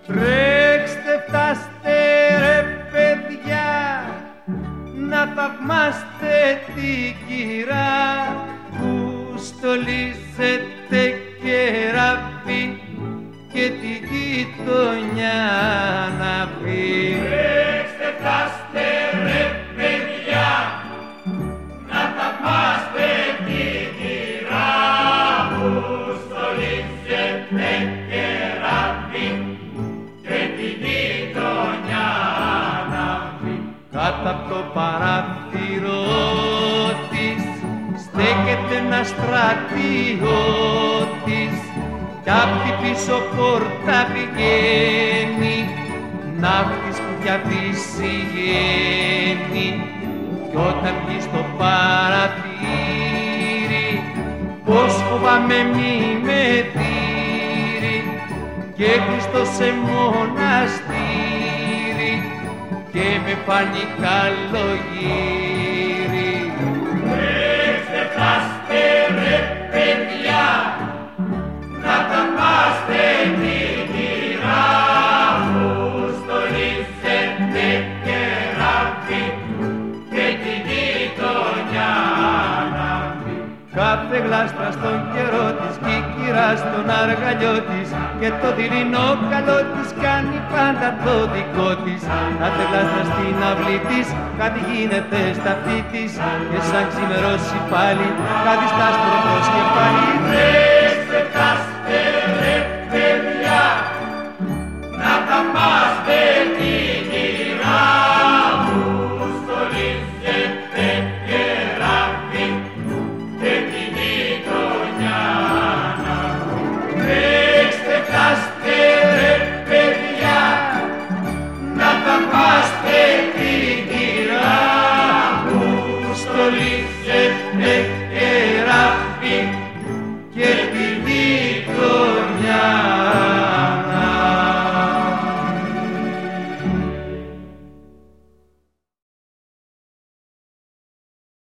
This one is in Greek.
Τρέξτε, φτάστε ρε παιδιά, να θαυμάστε την κυρά που στολίζεται κεράφι και τη γειτονιά να πει. Τρέξτε, φτάστε ρε παιδιά, να θαυμάστε την κυρά που στολίζεται κεράφι και τη γειτονιά να πει. Κάτω απ' το παράθυρο της στέκεται ένας στρατιώτης κι απ' την πίσω πόρτα πηγαίνει ναύτης που πια φυσιγαίνει κι όταν βγει στο παραθύρι πως φοβάμαι μη με δείρει και κλειστό σε μοναστήρι και με φάνει καλογύρι. Τρέξτε, φτάστε ρε παιδιά, να θαυμάστε την κυρά που στολίζεται κεράφι και τη γειτονιά να πει. Κάθε γλάστρα στον καιρό της κι η κυρά στον αργαλιό της και το δειλινό καλό της κάνει πάντα το δικό της. Κάθε γλάστρα στην αυλή της κάτι γίνεται στα αυτή της και σαν ξημερώσει πάλι κάτι στα άσπρο προσκεφάλι. Τρέξτε, φτάστε ρε παιδιά, να θαυμάστε την κυρά που στολίζεται κεράφι και τη γειτονιά να πει. Τρέξτε, φτάστε ρε παιδιά, να θαυμάστε την κυρά που στολίζεται κεράφι